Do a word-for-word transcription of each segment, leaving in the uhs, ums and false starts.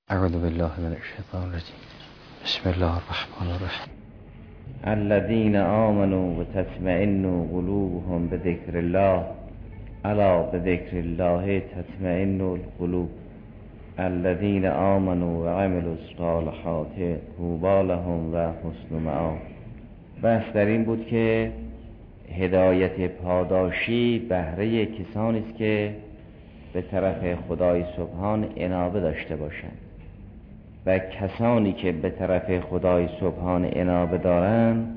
اعوذ بالله من الشیطان الرجیم. بسم الله الرحمن الرحیم. الذين آمنوا وتطمئن قلوبهم بذكر الله الا بذكر الله تطمئن القلوب الذين آمنوا وعملوا الصالحات طوبی لهم و حسن مآب. بحث در این بود که هدایت پاداشی بهره کسانی است که به طرف خدای سبحان انابه داشته باشند و کسانی که به طرف خدای سبحان انابه دارند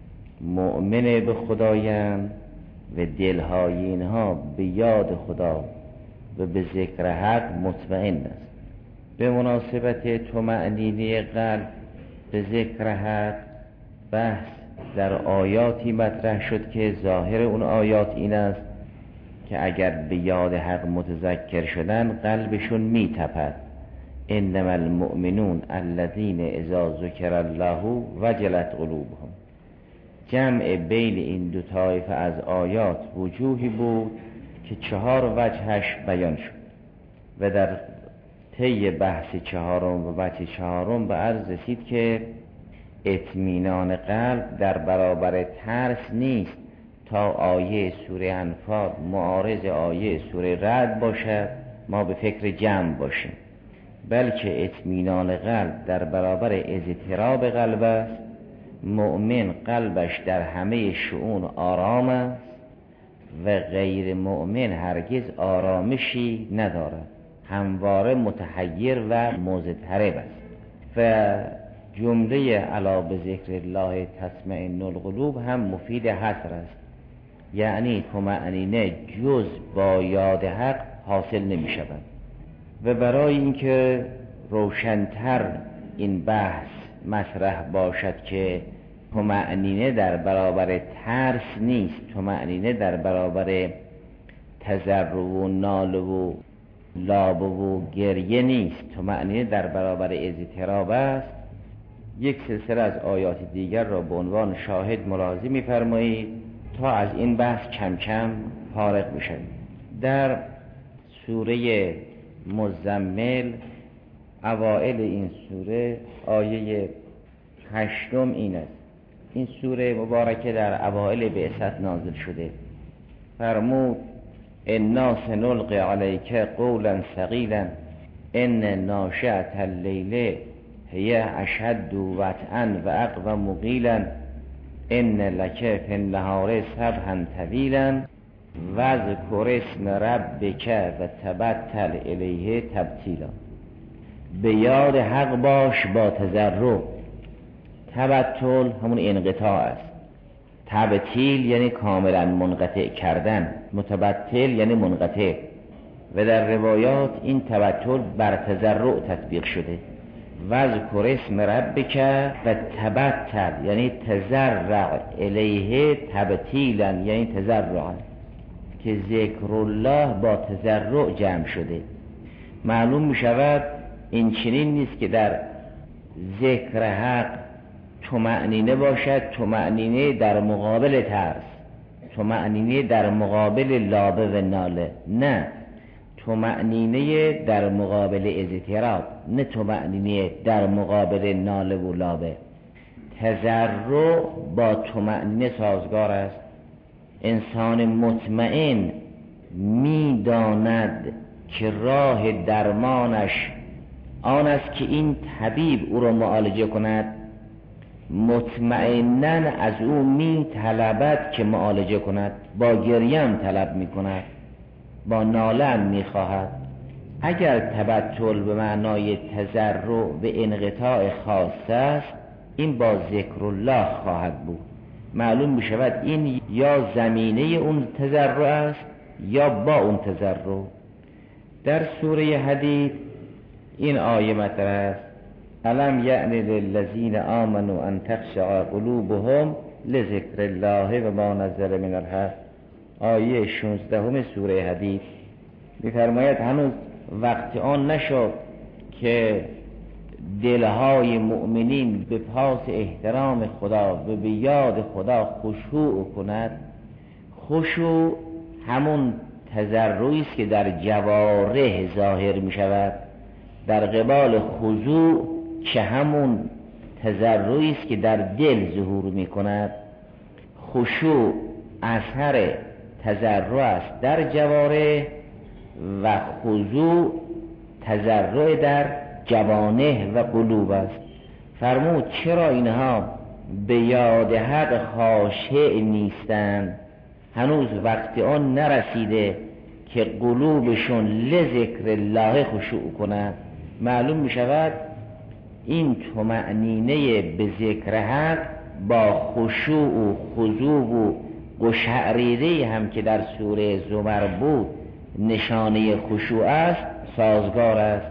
مؤمن به خدایند و دلهای اینها به یاد خدا و به ذکر حق مطمئن است. به مناسبت طمأنینه قلب به ذکر حق بحث در آیاتی مطرح شد که ظاهر اون آیات این است که اگر به یاد حق متذکر شدن قلبشون میتپد. انما المؤمنون الذین اذا ذکر الله وجلت قلوبهم. جمع بین این دو طایفه از آیات وجوهی بود که چهار وجهش بیان شد و در طی بحث چهارم و وجه چهارم به عرض رسید که اطمینان قلب در برابر ترس نیست تا آیه سوره انفال معارض آیه سوره رعد باشد ما به فکر جمع باشیم، بلکه اطمینان قلب در برابر اضطراب قلب است. مؤمن قلبش در همه شؤون آرام است و غیر مؤمن هرگز آرامشی ندارد، همواره متحیر و مضطرب است. و جمله الا بذکر الله تطمئن القلوب هم مفید حصر است، یعنی طمأنینه جز با یاد حق حاصل نمی شود. و برای اینکه روشن‌تر این بحث مطرح باشد که طمأنینه در برابر ترس نیست، طمأنینه در برابر تضرع و ناله و لابه و گریه نیست، طمأنینه در برابر اضطراب است، یک سلسله از آیات دیگر را به عنوان شاهد ملاحظه می‌فرمایید تا از این بحث کم کم فارغ بشوید. در سوره مزمل اوائل این سوره آیه هشتم این است. این سوره مبارکه در اوائل بعثت نازل شده. فرمود انا سنلقی علیک قولا ثقیلا ان ناشئة اللیل هی اشد وطئا و اقوم قیلا ان لک فی النهار سبحا طویلا واذکر اسم ربک و تبتل الیه تبتیلا. به یاد حق باش با تضرع. تبتل همون انقطاع است، تبتیل یعنی کاملا منقطع کردن، متبتل یعنی منقطع. و در روایات این تبتل بر تضرع تطبیق شده. واذکر اسم ربک و تبتل یعنی تضرع الیه تبتیلا یعنی تضرعا، که ذکر الله با تضرع جمع شده. معلوم می شود این چنین نیست که در ذکر حق طمأنینه باشد، طمأنینه در مقابل ترس، طمأنینه در مقابل لابه و ناله، نه، طمأنینه در مقابل اضطراب، نه طمأنینه در مقابل ناله و لابه. تضرع با طمأنینه سازگار است. انسان مطمئن می داند که راه درمانش آن است که این طبیب او را معالجه کند، مطمئناً از او می طلبد که معالجه کند، با گریم طلب می کند، با ناله می خواهد. اگر تبتل به معنای تضرع و انقطاع خاص است، این با ذکر الله خواهد بود. معلوم می شود این یا زمینه اون تضرع است یا با اون تضرع. در سوره حدید این آیه مطرح است: الم یأن للذین آمنوا ان تخشع قلوبهم لذکر الله و ما نزل من الحق. آیه شانزدهم سوره حدید می‌فرماید هنوز وقت آن نشد که دلهای مؤمنین به پاس احترام خدا و به یاد خدا خشوع کند. خشوع همون تضرعی است که در جوارح ظاهر می شود. در قبال خضوع که همون تضرعی است که در دل ظهور می کند. خشوع اثر تضرع است در جوارح و خضوع تضرع در جوانح و قلوب است. فرمود چرا اینها به یاد حق خاشع نیستند؟ هنوز وقت آن نرسیده که قلوبشون لذکر الله خشوع کنند. معلوم می شود این طمأنینه به ذکر حق با خشوع و خضوع و قشعریره هم که در سوره زمر بود نشانه خشوع است سازگار است.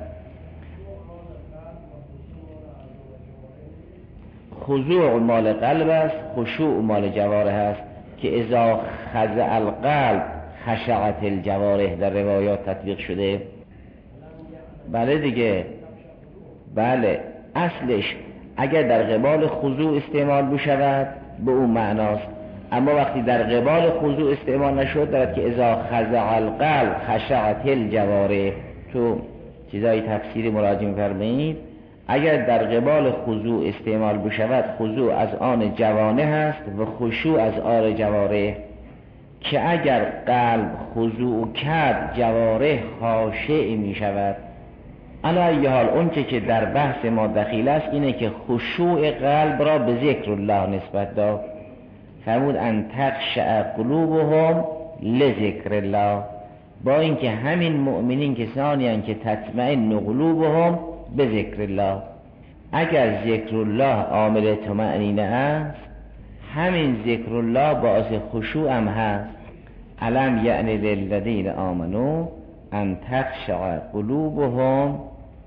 خضوع مال قلب است، خشوع مال جوارح است که اذا خضع القلب خشعت الجوارح در روایات تطبیق شده. بله دیگه، بله اصلش اگر در قبال خضوع استعمال بشود به اون معناست، اما وقتی در قبال خضوع استعمال نشد دارد که اذا خضع القلب خشعت الجوارح. تو چیزای تفسیری مراجعه فرمایید اگر در قبال خضوع استعمال بشود خضوع از آن جوانح است و خشوع از آن جوارح، که اگر قلب خضوع کرد جوارح خاشع می شود. علی ای حال اونچه که در بحث ما دخیل است اینه که خشوع قلب را به ذکر الله نسبت داد. فرمود ان تخشع قلوبهم لذکر الله، با اینکه همین مؤمنین کسانی هستند که تطمئن قلوبهم به ذکر الله. اگر ذکر الله عامل طمأنینه است همین ذکر الله باعث خشوع هم هست. الم یعنی للذین آمنوا ان تخشع قلوبهم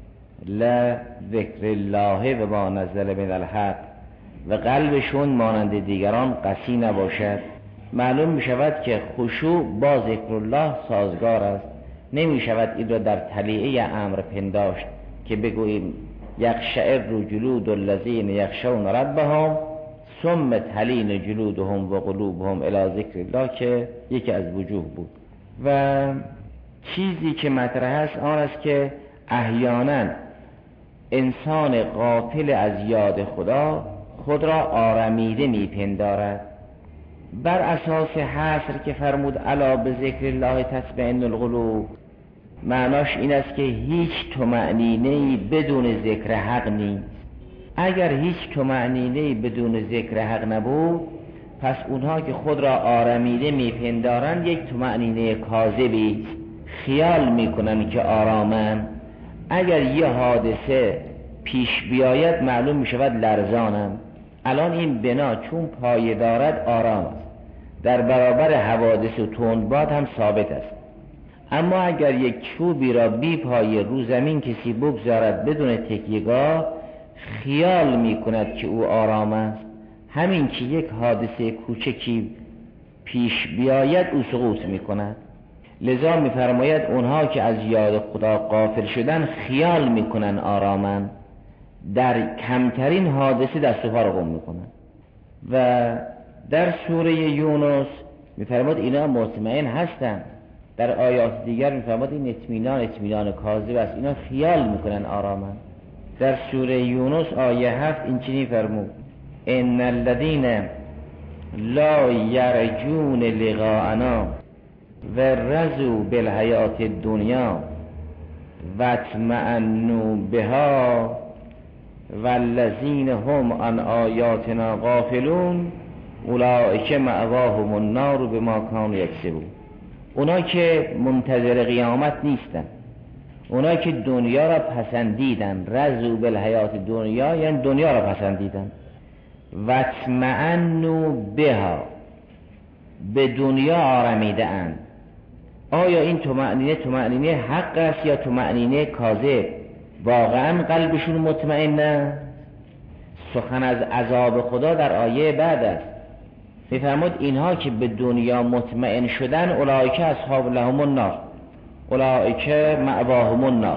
لذکر الله و ما نزل من الحق، و قلبشون مانند دیگران قسی نباشد. معلوم می شود که خشوع با ذکر الله سازگار است. نمی شود این را در طلیعه امر پنداشت که بگوییم یقشعر جلود الذین یخشون ربهم ثم تلین جلودهم و قلوبهم الی ذکر الله، که یکی از وجوه بود. و چیزی که مطرح است آن است که احیانا انسان غافل از یاد خدا خود را آرمیده میپندارد. بر اساس حصر که فرمود الا به ذکر الله تطمئن القلوب، معناش این است که هیچ طمأنینه‌ای بدون ذکر حق نیست. اگر هیچ طمأنینه‌ای بدون ذکر حق نبود پس اونها که خود را آرمیده میپندارند یک طمأنینه کاذبی است، خیال میکنن که آرامن. اگر یه حادثه پیش بیاید معلوم میشود لرزانم. الان این بنا چون پایه دارد آرام است، در برابر حوادث و تندباد هم ثابت است. اما اگر یک چوبی را بی پایه رو زمین کسی بگذارد بدون تکیه‌گاه خیال میکند که او آرام است. همین که یک حادثه کوچکی پیش بیاید او سقوط میکند. لذا میفرماید اونها که از یاد خدا غافل شدن خیال میکنن آرامن، در کمترین حادثه دست و پا رو گم میکنن. و در سوره یونس میفرماید اینا مطمئن هستن. در آیات دیگر میفرماید این اطمینان اطمینان کاذب است، اینا خیال میکنن آرامن. در سوره یونس آیه هفت این چنین فرمود ان الذین لا یرجون لقاءنا و رضوا بالحیات الدنیا و اطمأنوا بها والذین هم عن آیاتنا غافلون اولئک مأواهم النار بما کانوا یکسبون. اونا که منتظر قیامت نیستن، اونا که دنیا را پسندیدن، رضوا بالحیات دنیا یعنی دنیا را پسندیدن، و اطمأنوا بها به دنیا آرمیده اند. آیا این طمأنینه طمأنینه حق است یا طمأنینه کاذب؟ واقعا قلبشون مطمئنه؟ سخن از عذاب خدا در آیه بعد است. میفرمود اینها که به دنیا مطمئن شدن اولئک اصحاب لهم النار اولئک مأواهم النار.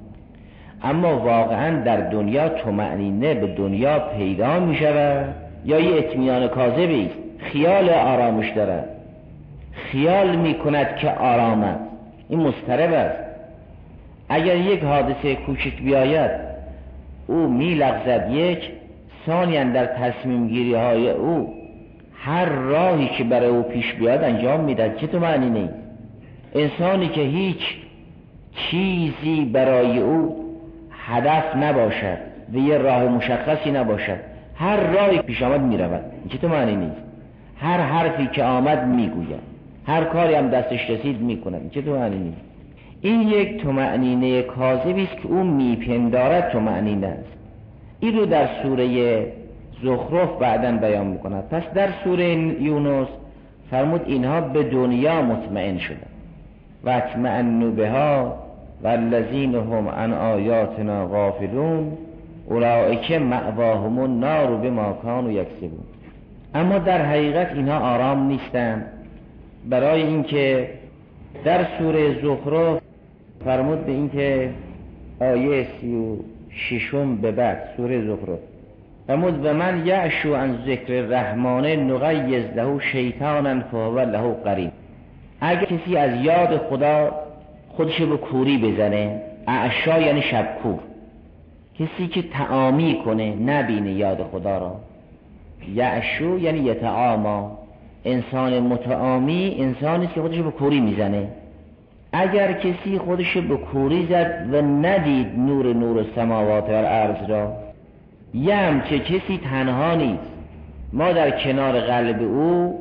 اما واقعا در دنیا طمأنینه به دنیا پیدا می شود یا یه اطمینان کاذبی است؟ خیال آرامش دارد، خیال می کند که آرام است. این مضطرب است. اگر یک حادثه کوچک بیاید او میلغزد. یک ثانیاً در تصمیم گیری های او هر راهی که برای او پیش بیاد انجام میدهد. چه تو معنی نیست؟ انسانی که هیچ چیزی برای او هدف نباشد و یه راه مشخصی نباشد، هر راهی پیش آمد میرود. چه تو معنی نیست؟ هر حرفی که آمد میگوید، هر کاری هم دستش رسید میکند. چه تو معنی نیست؟ این یک طمأنینه کاذبی است که او میپندارد طمأنینه است. این رو در سوره زخرف بعداً بیان میکند. پس در سوره یونس فرمود اینها به دنیا مطمئن شدند و اطمئنوا بها والذین هم عن آیاتنا غافلون اولئک مأواهم النار بما کانوا یکسبون. اما در حقیقت اینها آرام نیستند، برای اینکه در سوره زخرف فرمود به اینکه آیه سی و ششم به بعد سوره زخرف فرمود و من یعشو عن ذکر الرحمن نغیظ له شیطانا فهو له قرین. اگر کسی از یاد خدا خودش به کوری بزنه، اعشا یعنی شبکور، کسی که تعامی کنه نبینه یاد خدا را. یعشو یعنی یتعاما، انسان متعامی انسانی که خودش به کوری میزنه. اگر کسی خودش به کوری زد و ندید نور نور سماوات و ارض را، یه همچه کسی تنها نیست، ما در کنار قلب او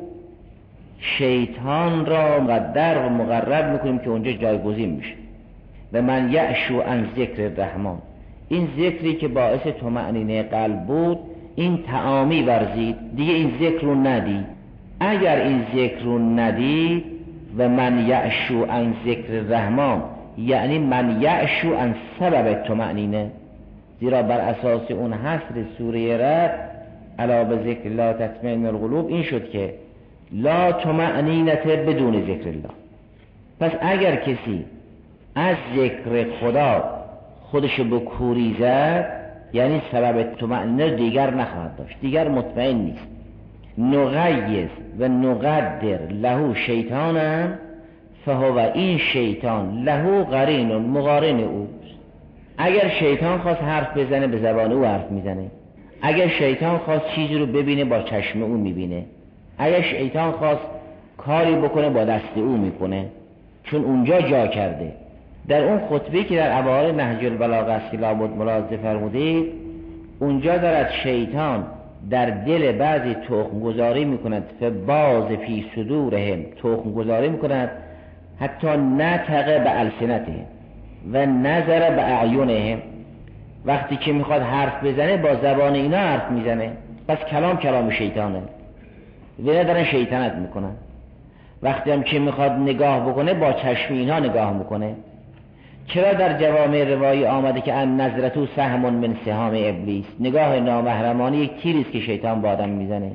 شیطان را مقدر و مقرب میکنیم که اونجا جایگزین میشه. و من یعشو عن ذکر الرحمن، این ذکری که باعث طمأنینه قلب بود این تعامی ورزید، دیگه این ذکر رو ندید. اگر این ذکر رو ندید و من یعشو عن ذکر الرحمن یعنی من یعشو عن سبب طمأنینه، زیرا بر اساس اون حصر سوره رعد الا بذکر الله تطمئن القلوب این شد که لا طمأنینة بدون ذکر الله. پس اگر کسی از ذکر خدا خودش به کوری زد یعنی سبب طمأنینه دیگر نخواهد داشت، دیگر مطمئن نیست. نغیظ و نقدر له شیطانا فهو، این شیطان له قرین مقارن اوست. اگر شیطان خواست حرف بزنه به زبان او حرف میزنه، اگر شیطان خواست چیزی رو ببینه با چشم او میبینه، اگر شیطان خواست کاری بکنه با دست او میکنه، چون اونجا جا کرده. در اون خطبه که در اوائل نهج البلاغه است که لابد ملاحظه فرمودید، اونجا دارد شیطان در دل بعضی تخم گذاری میکند، فباز فی صدورهم، تخم گذاری میکند حتی نطق به السنتهم و نظر به اعینهم. وقتی که میخواد حرف بزنه با زبان اینا حرف میزنه، پس کلام کلام شیطانه و ندارن شیطنت میکنن. وقتی هم که میخواد نگاه بکنه با چشم اینا نگاه میکنه. چرا در جوامع روایی آمده که ان نظرتو سهم من سهام ابلیس، نگاه نامحرمانه یک تیریست که شیطان با آدم میزنه.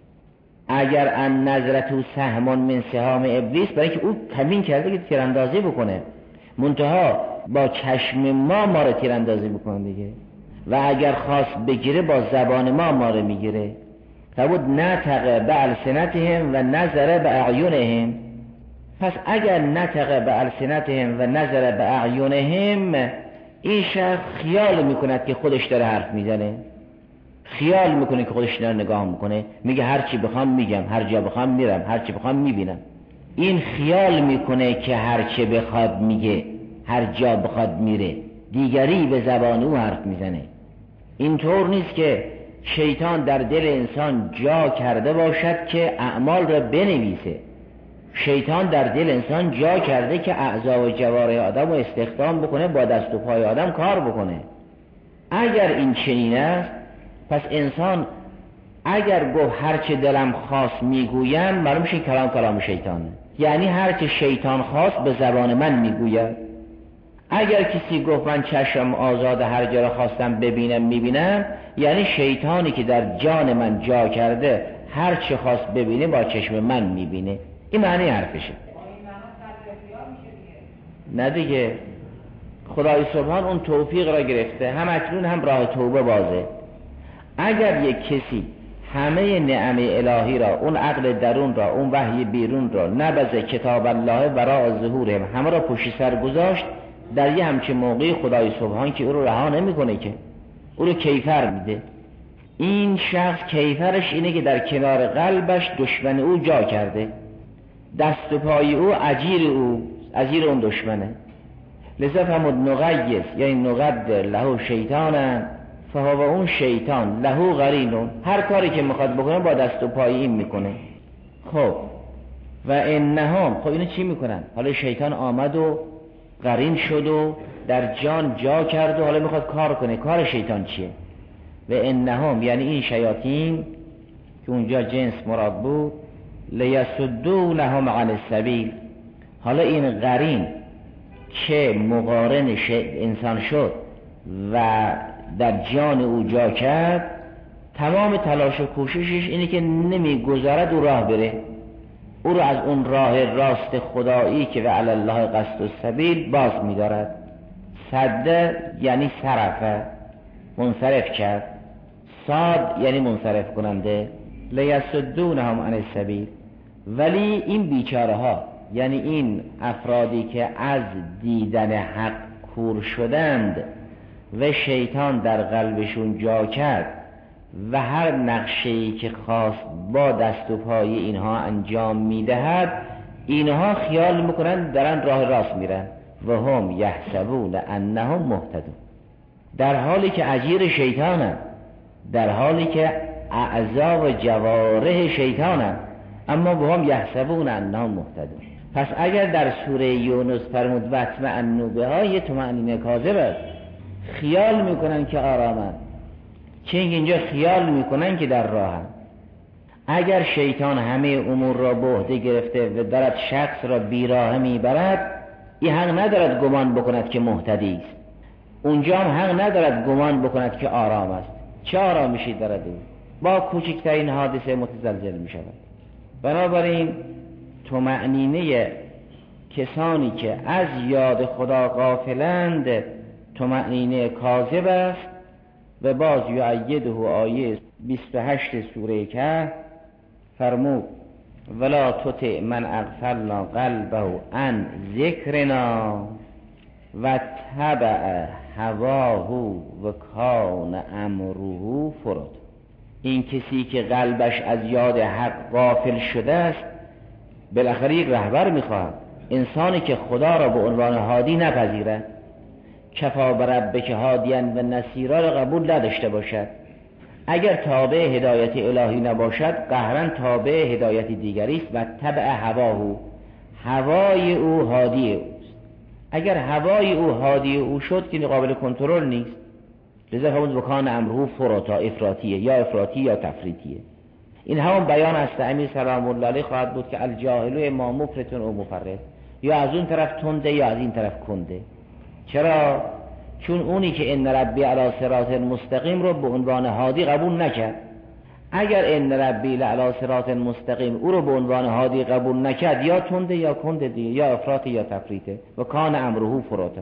اگر ان نظرتو سهم من سهام ابلیس، برای که او کمین کرده که تیراندازی بکنه، منتها با چشم ما ما رو تیراندازی بکنه دیگه. و اگر خواست بگیره با زبان ما ما رو میگیره. فبود نطق به السنتهم و نظر به اعینهم. پس اگر نطق به السنتهم و نظر به اعینهم، این شخص خیال میکند که خودش داره حرف میزنه، خیال میکنه که خودش داره نگاه میکنه، میگه هر چی بخوام میگم، هر جا بخوام میرم، هر چی بخوام میبینم. این خیال میکنه که هر چی بخواد میگه، هر جا بخواد میره، دیگری به زبان او حرف میزنه. اینطور نیست که شیطان در دل انسان جا کرده باشد که اعمال را بنویسه. شیطان در دل انسان جا کرده که اعضا و جوارح آدم رو استخدام بکنه، با دست و پای آدم کار بکنه. اگر این چنین است، پس انسان اگر گفت هر چه دلم خواست میگویم، معلوم میشه کلام کلام شیطانه، یعنی هر چه شیطان خواست به زبان من میگوید. اگر کسی گفت من چشم آزاد هر جا را خواستم ببینم میبینم، یعنی شیطانی که در جان من جا کرده هر چه خواست ببینه با چشم من میبینه. این معنی حرفشه. نه دیگه، خدای سبحان اون توفیق را گرفته، هم اکنون هم راه توبه بازه. اگر یک کسی همه نعم الهی را، اون عقل درون را، اون وحی بیرون را، نبذ کتاب الله وراء ظهورهم، همه را پشت سر گذاشت، در یه همچه موقعی خدای سبحان که او رو رها نمیکنه، که او رو کیفر میده. این شخص کیفرش اینه که در کنار قلبش دشمن او جا کرده، دست و پای او اجیر او اجیر اون دشمنه. لذا فرمود نقیس یعنی نقدر له شیطانا فهو اون شیطان له قرینون، هر کاری که میخواد بکنه با دست و پای این میکنه. خب و انهم، خب اینو چی میکنن؟ حالا شیطان آمد و قرین شد و در جان جا کرد و حالا میخواد کار کنه. کار شیطان چیه؟ و انهم یعنی این شیاطین که اونجا جنس مراد بود، لیسدونهم عن السبیل. حالا این قرین که مقارن انسان شد و در جان او جا کرد، تمام تلاش و کوششش اینه که نمیگذارد او راه بره، او رو از اون راه راست خدایی که و علی الله قصد السبیل باز می‌دارد. صد یعنی صرفه، منصرف کرد. صاد یعنی منصرف کننده. لیسدونهم عن السبیل. ولی این بیچاره ها، یعنی این افرادی که از دیدن حق کور شدند و شیطان در قلبشون جا کرد و هر نقشه‌ای که خواست با دست و پای اینها انجام میدهد، اینها خیال میکنن دارن راه راست میرن و هم یحسبون انهم مهتدون، در حالی که اجیر شیطانن، در حالی که اعضا و جوارح شیطانن، اما به هم یحسبون انهم مهتدون. پس اگر در سوره یونس فرمود و اطمئنوا بها، یه طمأنینه کاذب است، خیال میکنن که آرامن، چه اینجا خیال میکنن که در راهن. اگر شیطان همه امور را به عهده گرفته و دارد شخص را بیراه میبرد، این حق ندارد گمان بکند که مهتدی است. اونجا هم حق ندارد گمان بکند که آرام است. چه آرامشی دارد او؟ با کوچکترین حادثه متزلزل میشود. بنابراین طمأنینه کسانی که از یاد خدا غافلند طمأنینه کاذب است. و باز یعیده آیه بیست و هشت سوره کهف فرمود ولا تطع من اغفلنا قلبه عن ذکرنا و تبع هواه و کان امره فرط. این کسی که قلبش از یاد حق غافل شده است، بالاخره یک رهبر میخواهد. انسانی که خدا را به عنوان هادی نپذیرد، کفا بربک هادیان و نصیرا را قبول نداشته باشد، اگر تابع هدایت الهی نباشد، قهرن تابع هدایت دیگری است. و تبع هواه، هوای او هادی اوست. اگر هوای او هادی او شد که قابل کنترل نیست. لذا فرمود وکان امره فرطا، افراطیه، یا افراطی یا تفریطیه. این همون بیان است امیر سلام الله علیه خواهد بود که الجاهل اما مفرط او مفرط، یا از اون طرف تنده یا از این طرف کنده. چرا؟ چون اونی که ان ربی علی صراط مستقیم رو به عنوان هادی قبول نکرد. اگر ان ربی علی صراط مستقیم او رو به عنوان هادی قبول نکرد، یا تنده یا کنده دیگه، یا افراط یا تفریطه. و کان امره فرطا.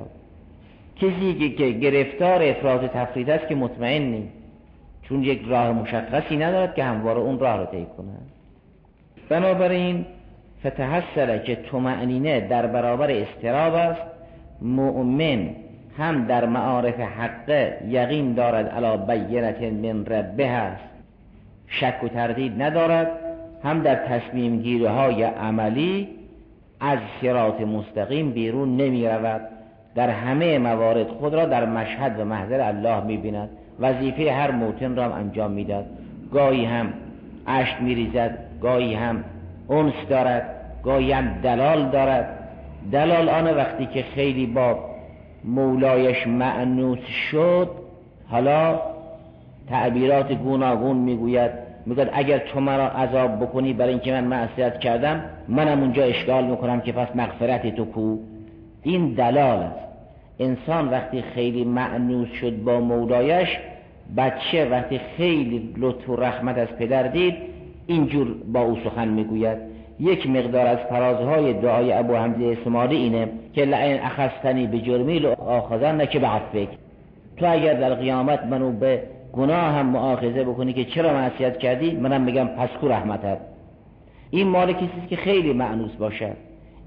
کسی که گرفتار افراط و تفریط است که مطمئن نیست، چون یک راه مشخصی ندارد که همواره اون راه رو طی کند. بنابراین فتحصل که طمأنینه در برابر اضطراب است. مؤمن هم در معارف حق یقین دارد علی بینة من ربه است، شک و تردید ندارد، هم در تصمیم گیری های عملی از صراط مستقیم بیرون نمی رود. در همه موارد خود را در مشهد و محضر الله می بیند. وظیفه هر موطن را هم انجام می داد. گاهی هم اشک می ریزد، گاهی هم انس دارد، گاهی هم دلال دارد. دلال آن وقتی که خیلی با مولایش مأنوس شد، حالا تعبیرات گوناگون میگوید، میگوید اگر تو مرا عذاب بکنی برای اینکه من معصیت کردم، منم اونجا اشکال میکنم که پس مغفرت تو کو. این دلال است. انسان وقتی خیلی مأنوس شد با مولایش، بچه وقتی خیلی لطف و رحمت از پدر دید، اینجور با او سخن میگوید. یک مقدار از فرازهای دعای ابو حمزه اسماعیلی اینه که لئن اخذتنی بجرمی لآخذنک بعفوک. تو اگر در قیامت منو به گناه هم مؤاخذه بکنی که چرا معصیت کردی، منم میگم پس کو رحمتت. این مال کسی است که خیلی مأنوس باشد.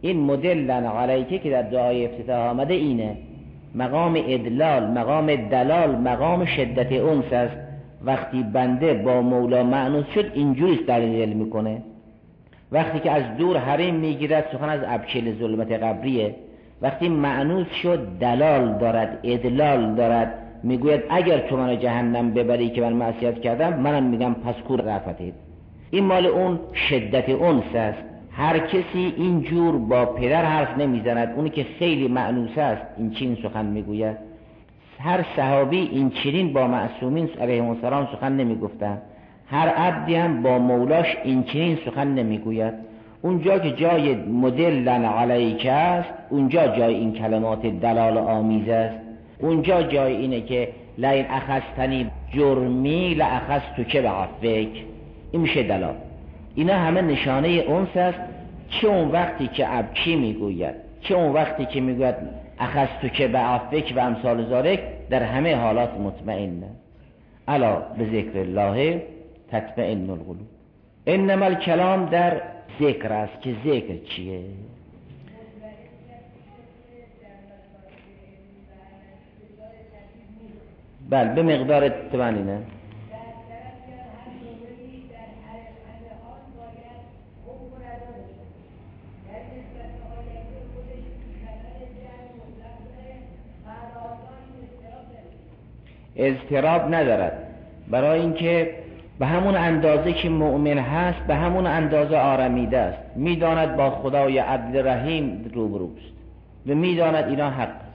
این مدلن علیکه که در دعای افتتاح آمده اینه، مقام ادلال، مقام دلال، مقام شدت انس است. وقتی بنده با مولا مأنوس شد اینجوری دلیل میکنه. وقتی که از دور حریم میگیرد سخن از ابکل ظلمت قبریه. وقتی مأنوس شد دلال دارد، ادلال دارد، میگوید اگر تو منو جهنم ببری که من معصیت کردم، منم میگم پس کور رفتید. این مال اون شدت انس است. هر کسی اینجور با پدر حرف نمیزند، اونی که خیلی مأنوس است این چین سخن میگوید. هر صحابی این چنین با معصومین علیهم السلام سخن نمیگفتند. هر عبدی هم با مولاش این چنین سخن نمیگوید. اونجا که جای مدلن علیک است، اونجا جای این کلمات دلال آمیز است. اونجا جای اینه که لئن اخذتنی جرمی لاخذتک بعفوک، این میشه دلال. اینا همه نشانه انس است. چه اون وقتی که ابکی میگوید، چه اون وقتی که میگوید اخذتک بعفوک و امثال ذالک، در همه حالات مطمئنه. الا به ذکر الله تطمئن القلوب. انما الکلام در ذکر است که ذکر چیه؟ بله به مقدار تمنینه. اضطراب ندارد، برای اینکه به همون اندازه که مؤمن هست به همون اندازه آرمیده است. میداند با خدای عدل رحیم روبروست و میداند اینا حق است.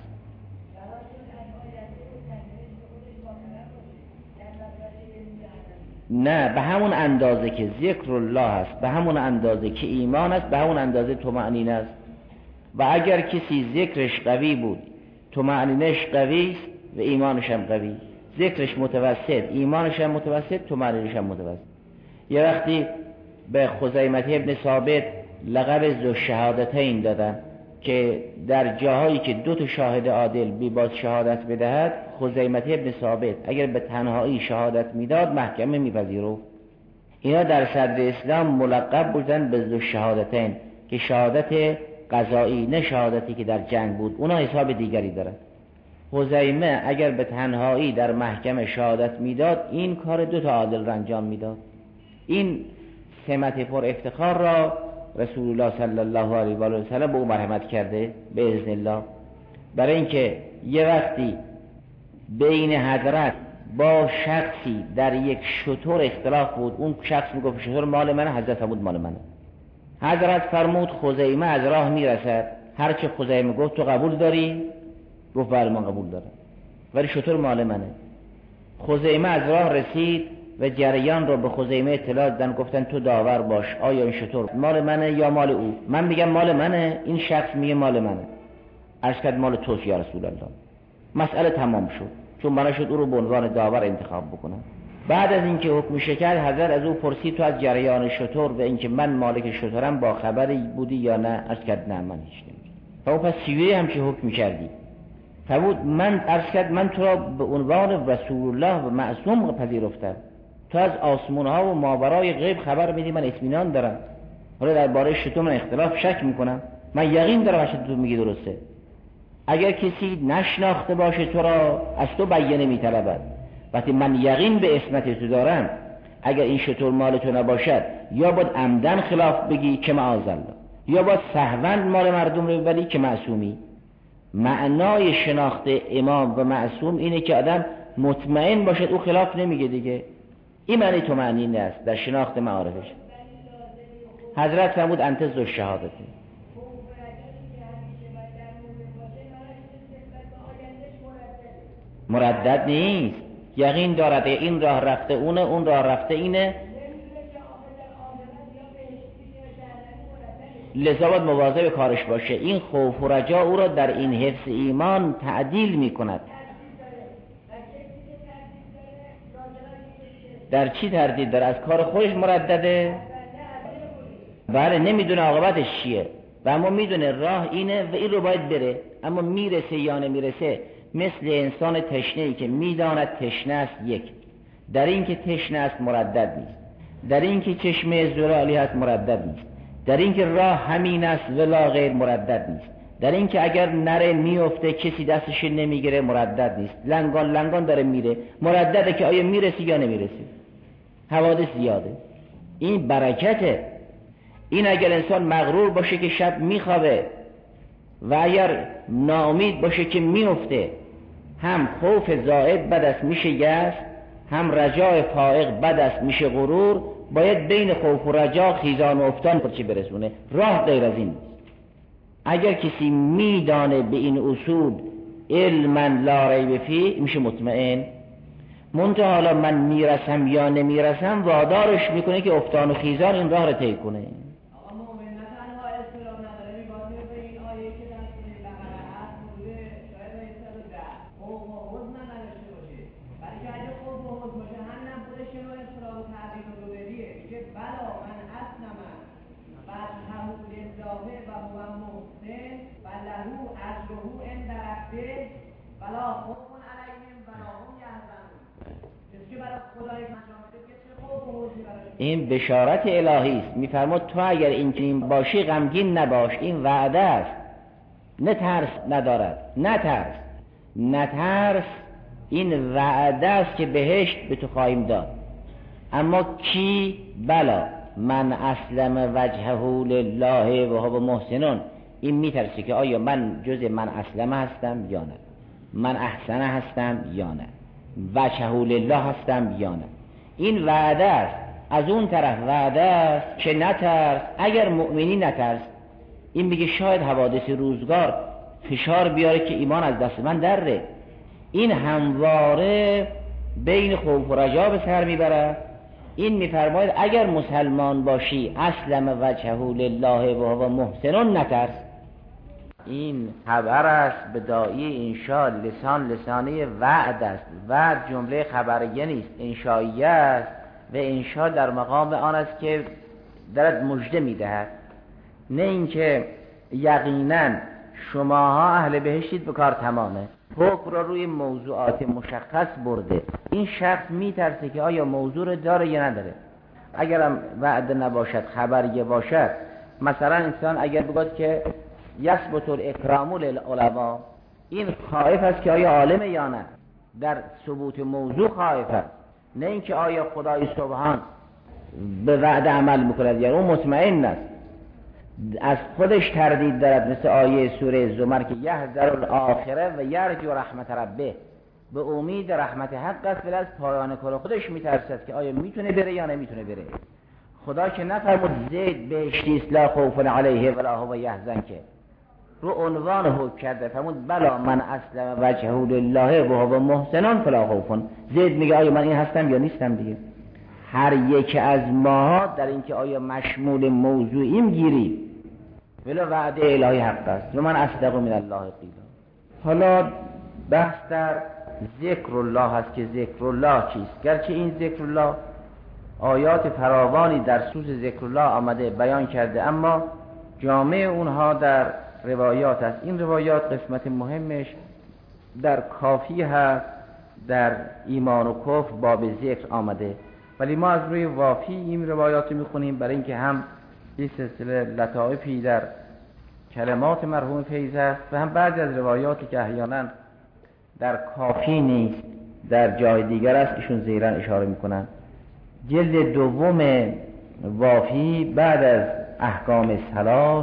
نه، به همون اندازه که ذکر الله است، به همون اندازه که ایمان است، به همون اندازه طمأنینه است. و اگر کسی ذکرش قوی بود، طمأنینه‌اش قوی است و ایمانش هم قوی، ذکرش متوسط، ایمانش هم متوسط، طمأنینه‌اش هم متوسط. یه وقتی به خزیمة ابن ثابت لقب ذو شهادتین دادن که در جاهایی که دو تا شاهد عادل بی باز شهادت بدهد، خزیمة ابن ثابت اگر به تنهایی شهادت میداد محکمه میپذیرفت. اینا در صدر اسلام ملقب بودن به ذو شهادتین که شهادت قضایی، نه شهادتی که در جنگ بود، اونا حساب دیگری دارن. خزیمه اگر به تنهایی در محکمه شهادت میداد، این کار دو تا عادل را انجام میداد. این سمت پر افتخار را رسول الله صلی الله علیه و آله و سلم به او مرحمت کرده به اذن الله، برای اینکه یه وقتی بین حضرت با شخصی در یک شتر اختلاف بود، اون شخص میگفت شتر مال منه، حضرت بود مال منه. حضرت فرمود خزیمه از راه میرسد، هرچه خزیمه گفت تو قبول داری؟ گفت بله من قبول دارم، ولی شتر مال منه. خزیمه از راه رسید و جریان رو به خزیمه اطلاع دادن، گفتن تو داور باش، آیا این شتر مال منه یا مال او؟ من میگم مال منه، این شخص میگه مال منه. عرض کرد مال توست یا رسول الله. مسئله تمام شد، چون بنا شد او رو به عنوان داور انتخاب بکنم. بعد از اینکه حکم شکر، حضرت از او پرسید تو از جریان شتر و اینکه من مالک شترم با خبری بودی یا نه؟ عرض کرد نه من هیچ نمیدونم. پس سیوری هم چه حکم کردی؟ فرمود من عرض کرد من تو را به عنوان رسول الله و معصوم پذیرفتم، تو از آسمان ها و ماورای غیب خبر میدی، من اطمینان دارم. حالا درباره شتر من اختلاف شک میکنم، من یقین دارم هرچه تو میگی درسته. اگر کسی نشناخته باشه تو را، از تو بیانه میطلبد. وقتی من یقین به عصمت تو دارم، اگر این شتر مال تو نباشد، یا باید عمدن خلاف بگی که معاذالله، یا باید سهوا مال مردم رو ببری که معصومی. معنای شناخت امام و معصوم اینه که آدم مطمئن باشد او خلاف نمیگه دیگه. این معنی طمأنینه است در شناخت معارفش. حضرت فرمود انت ذو شهادتی. مردد نیست، یقین دارد این راه رفته اونه، اون راه رفته اینه، لذا باید مواظب کارش باشه. این خوف و رجا او را در این حفظ ایمان تعدیل می کند. در چی تردید داره؟ از کار خودش مردده؟ بله نمیدونه عاقبتش چیه و اما میدونه راه اینه و این رو باید بره، اما میرسه یا نمیرسه. مثل انسان تشنه‌ای که میداند تشنه است، یک در این که تشنه است مردد نیست، در این که چشمه زلالی هست مردد نیست، در این که راه همین است ولا غیر مردد نیست، در این که اگر نره میفته کسی دستش نمیگیره مردد نیست، لنگان لنگان داره میره، مردده که آیا میرسی یا نمیرسی. حوادث زیاده، این برکته. این اگر انسان مغرور باشه که شب میخوابه و اگر ناامید باشه که میفته، هم خوف زائد بد است میشه یأس، هم رجاء فائق بد است میشه غرور. باید بین خوف و رجا خیزان و افتان خودش برسونه، راه غیر از این نیست. اگر کسی میدانه به این اصول علما لا ریب فیه میشه مطمئن. منتها حالا من میرسم یا نمیرسم وادارش میکنه که افتان و خیزان این راه رو طی کنه. این بشارت الهی است. میفرماد تو اگر این باشی غمگین نباش، این وعده است. نه ترس ندارد، نه ترس نه ترس این وعده است که بهشت به تو خواهیم داد. اما کی؟ بلا من اسلم وجهه لله و هو محسن. این میترسه که آیا من جز من اسلمه هستم یا نه، من احسنه هستم یا نه، وجهه لله هستم یا نه. این وعده است. از اون طرف وعده است که نترس، اگر مؤمنی نترس. این میگه شاید حوادث روزگار فشار بیاره که ایمان از دست من دره. این همواره بین خوف و رجا به سر میبره. این میفرماید اگر مسلمان باشی اسلم وجهه لله و هو محسن نترس. این خبر است به داعی انشاء، لسان لسانه وعد است. وعد جمله خبریه نیست، انشائیه است و انشاء در مقام آن است که درت مژده میدهد، نه اینکه یقینا شماها اهل بهشتید به کار تمامه. حکم را روی موضوعات مشخص برده. این شخص میترسه که آیا موضوع رو داره یا نداره. اگرم وعده نباشد خبریه باشد، مثلا انسان اگر بگوید که یثبت الاکرام للعلما، این خائف است که آیا عالمه یا نه، در ثبوت موضوع خائف است، نه اینکه آیا خدای سبحان به وعده عمل میکند یا اون مطمئن است، از خودش تردید دارد. مثل آیه سوره زمر که یحذر الاخره و یرجو رحمت ربه، به امید رحمت حق است ولی از پایان کار خودش میترسد که آیا میتونه بره یا نمیتونه بره. خدا که نفرمود زید بهشتی است لا خوف علیه ولا هو یحزن، که رو عنوان حکم کرده فرمود بلا من اسلم وجهه لله و هو محسن فلا خوف. زید میگه آیا من این هستم یا نیستم دیگه. هر یک از ما در اینکه آیا مشمول موضوعیم گیریم، ولی وعده الهی حق است و من اصدق من الله قیلا. حالا بحث در ذکر الله هست که ذکر الله چیست. گرچه این ذکر الله آیات فراوانی در سوز ذکر الله آمده بیان کرده، اما جامع اونها در روایات است. این روایات قسمت مهمش در کافی هست، در ایمان و کفر باب ذکر آمده، ولی ما از روی وافی این روایات میخونیم برای اینکه هم این سلسله لطائفی در کلمات مرحوم فیض است و هم بعضی از روایاتی که احیانا در کافی نیست در جای دیگر است ایشون زیرا اشاره میکنن. جلد دوم وافی بعد از احکام صلات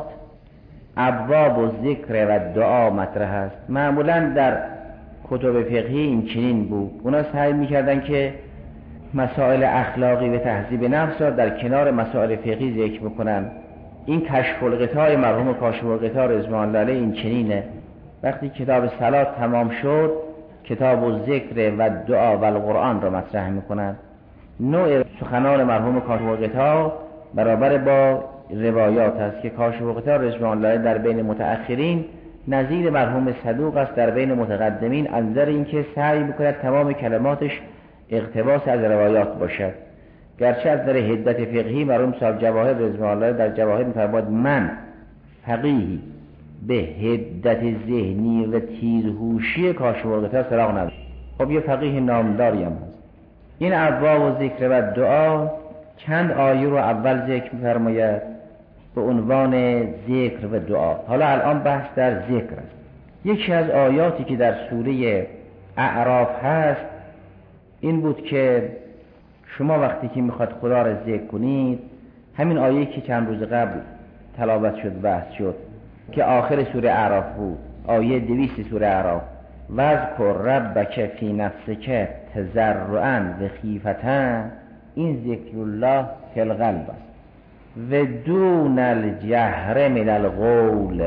ابواب و ذکر و دعا مطرح است. معمولا در کتب فقهی این چنین بود، اونا سعی میکردن که مسائل اخلاقی و تهذیب نفس را در کنار مسائل فقهی ذکر بکنن. این کشف الغطای مرحوم کاشف الغطا رضوان الله علیه این چنینه. وقتی کتاب صلات تمام شد کتاب و ذکر و دعا و القرآن را مطرح میکنن. نوع سخنان مرحوم کاشف الغطا برابر با روایات است که کاشف الغطا رضوان الله در بین متأخرین نظیر مرحوم صدوق است، در بین متقدمین انظر اینکه سعی میکند تمام کلماتش اقتباس از روایات باشد. گرچه از در حدت فقهی مرحوم صاحب جواهر رضوان الله در جواهر می‌فرماید من فقیهی به حدت ذهنی و تیزهوشی کاشف الغطا سراغ ندارم. خب یه فقیه نامداری هم هست. این ابواب و ذکر و دعا چند آیه رو اول ذکر می‌فرماید، به عنوان ذکر و دعا. حالا الان بحث در ذکر است. یکی از آیاتی که در سوره اعراف هست این بود که شما وقتی که میخواد خدا را ذکر کنید، همین آیه که چند روز قبل تلاوت شد بحث شد که آخر سوره اعراف بود، آیه دویست سوره اعراف، وذکر ربک فی نفسک تضرعا و خیفة، این ذکر الله فی القلب است و دون الجهر من القول،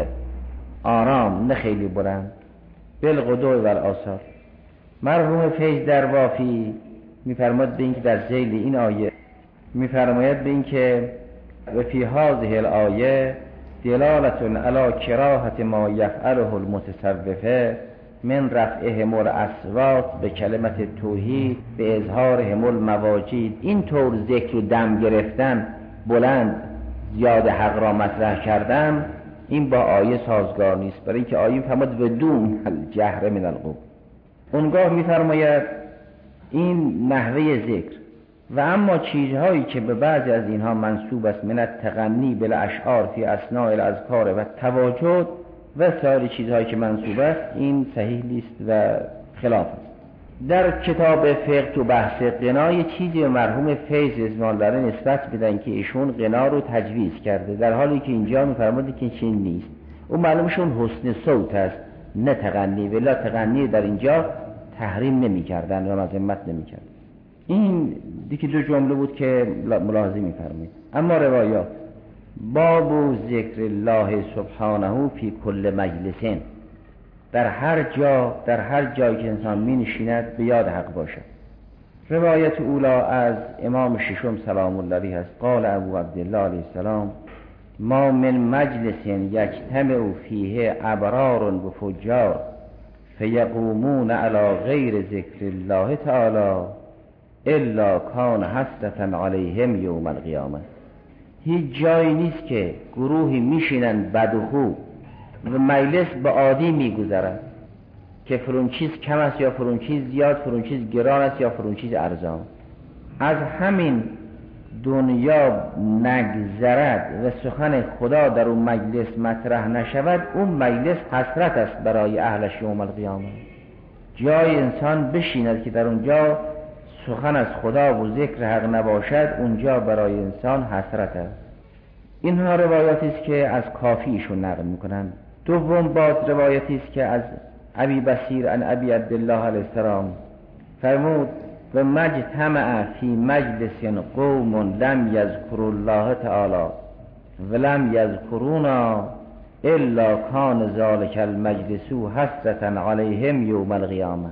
آرام نه خیلی بلند، بالغدو و الآصال. مرحوم فیض در وافی میفرماید به این که در ذیل این آیه میفرماید به این که و فی هذه الآیه دلالة علی کراهة ما یفعله المتصوفه من رفعهم الاصوات به کلمت توحید به اظهارهم المواجید. این طور ذکر و دم گرفتن، بلند زیاد حق را مطرح کردن، این با آیه سازگار نیست، برای اینکه آیه میفرماید بدون الجهر من القول. اونگاه میفرماید این نحوه ذکر و اما چیزهایی که به بعضی از اینها منسوب است من التغنی بالاشعار فی اثناء الاذکار و تواجد و سایر چیزهایی که منسوب است، این صحیح نیست و خلاف است. در کتاب فقه تو بحث غنا یه چیزی به مرحوم فیض ازمالداره نسبت بدن که ایشون غنا رو تجویز کرده، در حالی که اینجا میفرماید که چین نیست. اون معلومشون حسن صوت است نه تغنی، ولی تغنی در اینجا تحریم نمی کردن و مذمت نمی کردن. این دیگه دو جمله بود که ملاحظه می‌فرمایید. اما روایات باب ذکر الله سبحانه فی کل مجلس، در هر جا در هر جایی که انسان می نشیند به یاد حق باشد. روایت اولا از امام ششم سلام الله علیه است، قال ابو عبدالله علیه السلام ما من مجلس یجتمع فیه ابرار و فجار فیقومون علی غیر ذکر الله تعالی الا کان حسرة علیهم یوم القیامه. هیچ جایی نیست که گروهی میشینن بد و خوب و مجلس به عادی میگذرد که فرون چیز کم است یا فرون چیز زیاد، فرون چیز گران است یا فرون چیز ارزان، از همین دنیا نگذرد و سخن خدا در اون مجلس مطرح نشود، اون مجلس حسرت است برای اهلش یوم القیامه. جای انسان بشیند که در اونجا سخن از خدا و ذکر حق نباشد، اونجا برای انسان حسرت است. اینها روایاتی است که از کافیشون نقل میکنند. دوم باز روایتی است که از ابی بصیر عن ابی عبدالله علیه السلام فرمود و مجتمع فی مجلس قوم لم یذکروا الله تعالی ولم یذکرونا الا کان ذلک المجلس حسرة علیهم یوم القیامه.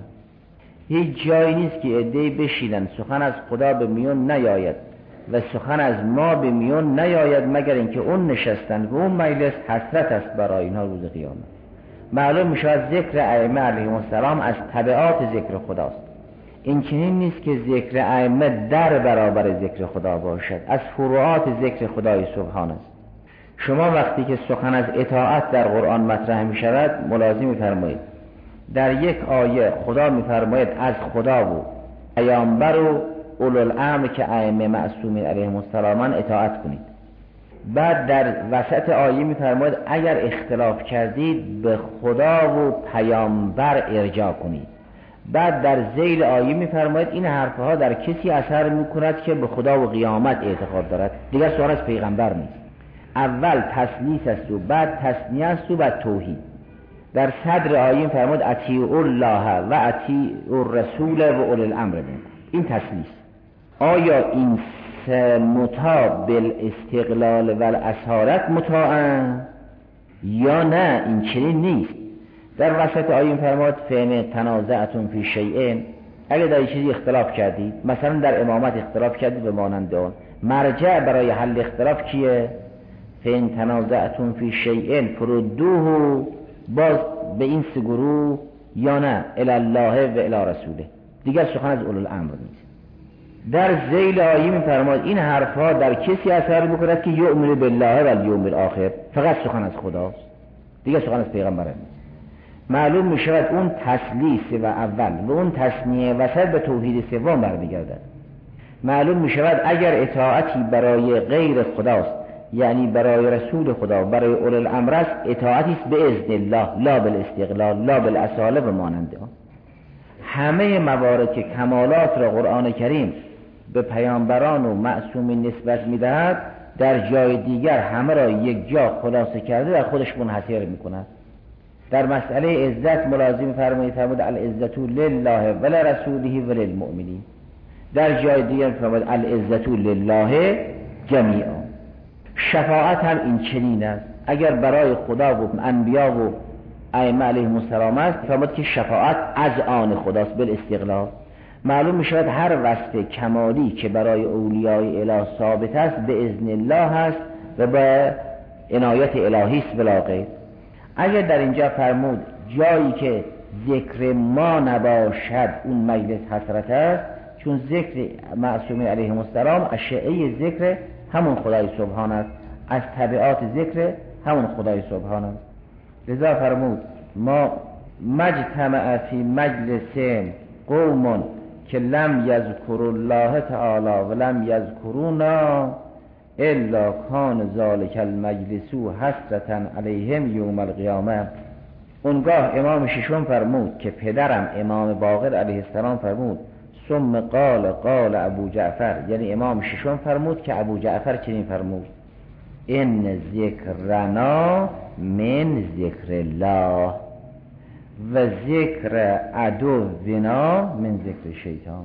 هیچ جایی نیست که عده‌ای بشینن سخن از خدا به میون نیاید و سخن از ما به میون نیاید مگر اینکه اون نشستن و اون مجلس حسرت است برای اینها روز قیامت. معلوم میشود ذکر ائمه علیهم السلام از تبعات ذکر خداست. این چنین نیست که ذکر ائمه در برابر ذکر خدا باشد، از فروعات ذکر خدای سبحان است. شما وقتی که سخن از اطاعت در قرآن مطرح می شود ملاحظه می‌فرمایید در یک آیه خدا می‌فرماید از خدا و پیامبر و اولوالامر که ائمه معصومین علیهم السلام اطاعت کنید. بعد در وسط آیه می‌فرماید اگر اختلاف کردید به خدا و پیامبر ارجاع کنید. بعد در ذیل آیه می‌فرماید این حرفها در کسی اثر می‌کند که به خدا و قیامت اعتقاد دارد. دیگر سوال از پیغمبر نیست. اول تثلیث است و بعد تثنیه است و بعد توحید. در صدر آیه فرمود اطیعوا الله و اطیعوا الرسول و اولی الامر منکم. این تثلیث. آیا این مطاع بالاستقلال و الاصالت مطاعن یا نه؟ این چنین نیست. در وسط آیه فرمود فین تنازعتم فی شیء، اگر در چیزی اختلاف کردید، مثلا در امامت اختلاف کردید به مانند آن، مرجع برای حل اختلاف کیه؟ فین تنازعتم فی شیء فردوه، باز به این سه گروه یا نه الی الله و الی رسوله. دیگر سخن از اولوالامر نیست. در ذیل آیه می‌فرماید این حرفها در کسی اثر می‌کند که یؤمن بالله و الیوم الاخر، فقط سخن از خداست، دیگر سخن از پیغمبر نیست. معلوم می‌شود اون تثلیث و اول و اون تثنیه وسط به توحید سوم برمیگردد. معلوم می‌شود اگر اطاعتی برای غیر خداست یعنی برای رسول خدا، برای اولی الامر است، اطاعتی است به اذن الله، لا بالاستقلال، لا بالاصاله و مانند آن. همه موارد که کمالات را قرآن کریم به پیامبران و معصومین نسبت میدهد، در جای دیگر همه را یک جا خلاصه کرده و خودش منحصر میکند. در مسئله عزت ملازم فرمایید فرمود العزت لله ولرسوله وللمؤمنین. در جای دیگر فرمود العزت لله جمیعا. شفاعت هم این چنین است. اگر برای خدا و انبیا و ائمه علیهم السلام است، فرمود که شفاعت از آن خداست بالاستقلال. معلوم می شود هر وصف کمالی که برای اولیای اله ثابت است به اذن الله است و به عنایت الهی است بلا غیر. اگر در اینجا فرمود جایی که ذکر ما نباشد اون مجلس حسرت است، چون ذکر معصومین علیهم السلام اشعه ذکر همون خدای سبحان است، از تبعات ذکر همون خدای سبحان است. لذا فرمود ما مجتمع فی مجلس قوم که لم یذکر الله تعالی و لم یذکرونا الا کان ذلک المجلس حسرة علیهم یوم القیامه. اونگاه امام ششم فرمود که پدرم امام باقر علیه السلام فرمود ثم قال قال ابو جعفر، یعنی امام ششم فرمود که ابو جعفر چنین فرمود ان ذکرنا من ذکر الله و ذکر عدونا من ذکر شیطان.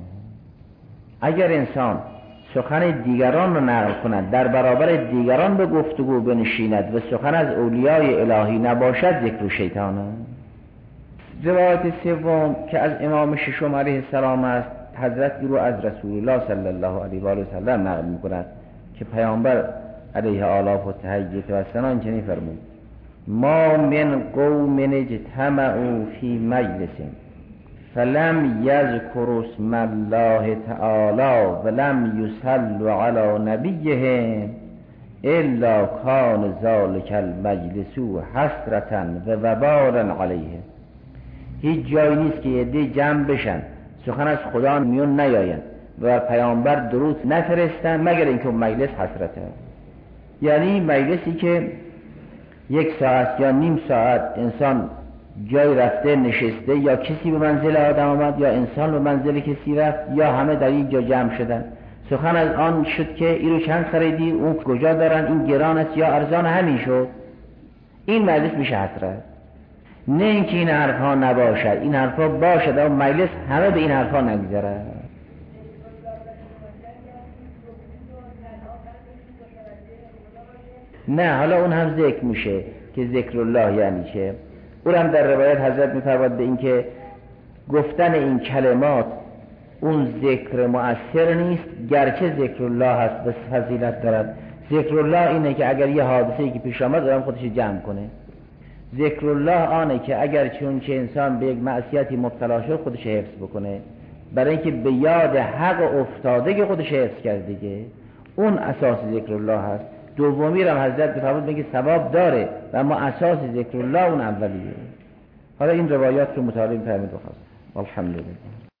اگر انسان سخن دیگران را نقل کند، در برابر دیگران به گفتگو بنشیند و سخن از اولیای الهی نباشد، ذکر شیطان است. روایت سوم که از امام ششم علیه السلام است، حضرت رو از رسول الله صلی الله علیه و آله و سلم نقل می‌کند که پیامبر علیه آلاف و تحییت و سنان چنین فرمود ما من قوم اجتمعوا فی مجلس فلم یذکروا اسم الله تعالی ولم یصلوا علی نبیهم الا کان ذلک المجلس حسرة و وبالا علیهم. هیچ جایی نیست که عده جمع بشن سخن از خدا میون نیاین و بر پیامبر درود نفرستن مگر اینکه اون مجلس حسرته. یعنی مجلسی که یک ساعت یا نیم ساعت انسان جای رفته نشسته، یا کسی به منزل آدم آمد یا انسان به منزل کسی رفت، یا همه در یک جا جمع شدن، سخن از آن شد که این رو چند خریدی، اون کجا دارن، این گران است یا ارزان، همین شد، این مجلس میشه حسرت. نه اینکه این حرفها نباشد، این حرفها باشد اما مجلس همه به این حرفها نگذرد. نه حالا اون هم ذکر میشه که ذکر الله یعنی چه. اون هم در روایت حضرت میفرماد به این که گفتن این کلمات اون ذکر مؤثر نیست، گرچه ذکر الله هست بس فضیلت دارد. ذکر الله اینه که اگر یه حادثه‌ای که پیش آمد آدم خودش جمع کنه. ذکر الله آنه که اگر چون چه انسان به یک معصیتی مبتلا شد خودش حفظ بکنه، برای اینکه به یاد حق افتاده که خودش حفظ کرده دیگه، اون اساس ذکر الله هست. دومی را حضرت بفرمود میگه ثواب داره و اما اساس ذکر الله اون اولیه. حالا این روایات رو مطالعه فرمود بخواست. الحمدلله.